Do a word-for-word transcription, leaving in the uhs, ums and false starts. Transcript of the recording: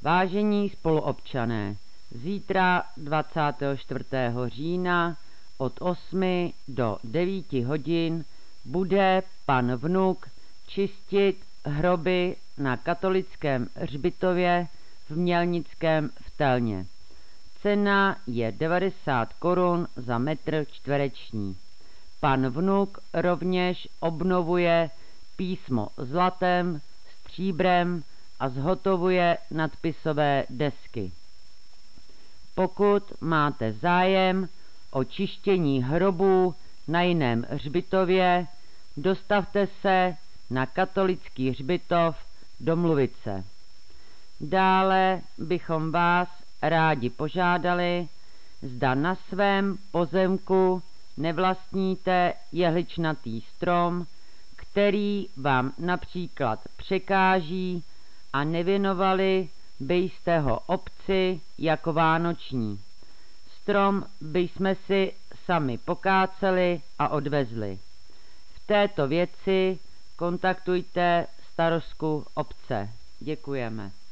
Vážení spoluobčané, zítra dvacátého čtvrtého října od osmi do devíti hodin bude pan Vnuk čistit hroby na katolickém hřbitově v Mělnickém v Telně. Cena je devadesát korun za metr čtvereční. Pan Vnuk rovněž obnovuje písmo zlatem, stříbrem a zhotovuje nadpisové desky. Pokud máte zájem o čištění hrobů na jiném hřbitově, dostavte se na katolický hřbitov Domluvice. Dále bychom vás rádi požádali, zda na svém pozemku nevlastníte jehličnatý strom, který vám například překáží a nevěnovali byste ho obci jako vánoční. Strom bychom si sami pokáceli a odvezli. V této věci kontaktujte starostku obce. Děkujeme.